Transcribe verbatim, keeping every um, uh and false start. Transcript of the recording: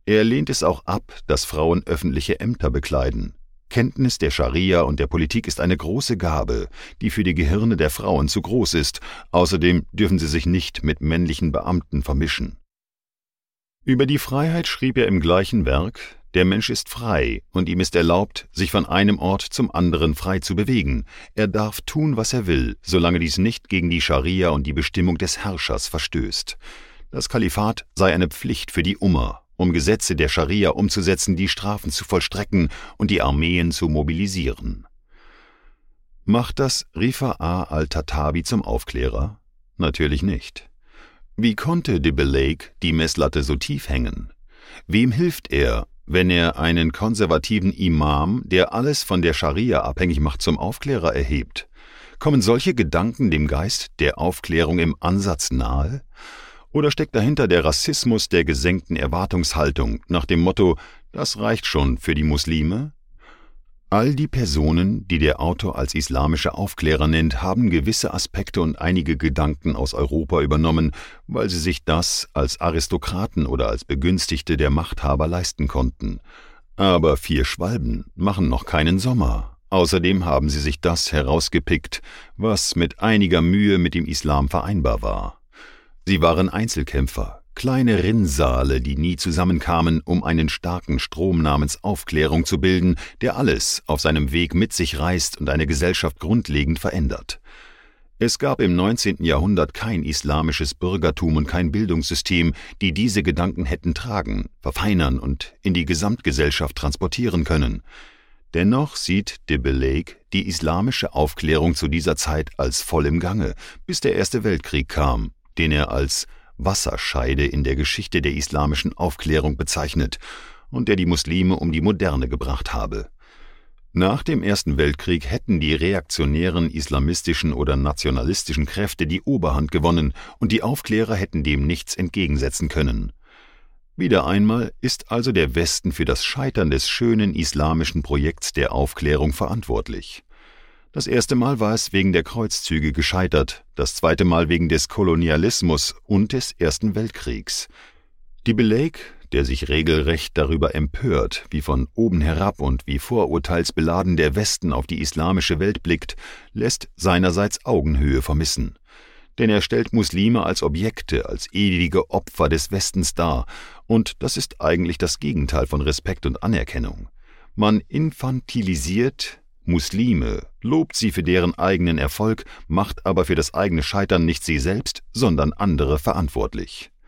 Er lehnt es auch ab, dass Frauen öffentliche Ämter bekleiden. Kenntnis der Scharia und der Politik ist eine große Gabe, die für die Gehirne der Frauen zu groß ist. Außerdem dürfen sie sich nicht mit männlichen Beamten vermischen. Über die Freiheit schrieb er im gleichen Werk: Der Mensch ist frei und ihm ist erlaubt, sich von einem Ort zum anderen frei zu bewegen. Er darf tun, was er will, solange dies nicht gegen die Scharia und die Bestimmung des Herrschers verstößt. Das Kalifat sei eine Pflicht für die Umma, um Gesetze der Scharia umzusetzen, die Strafen zu vollstrecken und die Armeen zu mobilisieren. Macht das Rifa'a al-Tatabi zum Aufklärer? Natürlich nicht. Wie konnte de Bellaigue die Messlatte so tief hängen? Wem hilft er, wenn er einen konservativen Imam, der alles von der Scharia abhängig macht, zum Aufklärer erhebt? Kommen solche Gedanken dem Geist der Aufklärung im Ansatz nahe? Oder steckt dahinter der Rassismus der gesenkten Erwartungshaltung nach dem Motto, das reicht schon für die Muslime? All die Personen, die der Autor als islamische Aufklärer nennt, haben gewisse Aspekte und einige Gedanken aus Europa übernommen, weil sie sich das als Aristokraten oder als Begünstigte der Machthaber leisten konnten. Aber vier Schwalben machen noch keinen Sommer. Außerdem haben sie sich das herausgepickt, was mit einiger Mühe mit dem Islam vereinbar war. Sie waren Einzelkämpfer, kleine Rinnsale, die nie zusammenkamen, um einen starken Strom namens Aufklärung zu bilden, der alles auf seinem Weg mit sich reißt und eine Gesellschaft grundlegend verändert. Es gab im neunzehnten Jahrhundert kein islamisches Bürgertum und kein Bildungssystem, die diese Gedanken hätten tragen, verfeinern und in die Gesamtgesellschaft transportieren können. Dennoch sieht de Bellaigue die islamische Aufklärung zu dieser Zeit als voll im Gange, bis der Erste Weltkrieg kam, den er als Wasserscheide in der Geschichte der islamischen Aufklärung bezeichnet und der die Muslime um die Moderne gebracht habe. Nach dem Ersten Weltkrieg hätten die reaktionären islamistischen oder nationalistischen Kräfte die Oberhand gewonnen und die Aufklärer hätten dem nichts entgegensetzen können. Wieder einmal ist also der Westen für das Scheitern des schönen islamischen Projekts der Aufklärung verantwortlich. Das erste Mal war es wegen der Kreuzzüge gescheitert, das zweite Mal wegen des Kolonialismus und des Ersten Weltkriegs. De Bellaigue, der sich regelrecht darüber empört, wie von oben herab und wie vorurteilsbeladen der Westen auf die islamische Welt blickt, lässt seinerseits Augenhöhe vermissen. Denn er stellt Muslime als Objekte, als ewige Opfer des Westens dar, und das ist eigentlich das Gegenteil von Respekt und Anerkennung. Man infantilisiert Muslime, lobt sie für deren eigenen Erfolg, macht aber für das eigene Scheitern nicht sie selbst, sondern andere verantwortlich.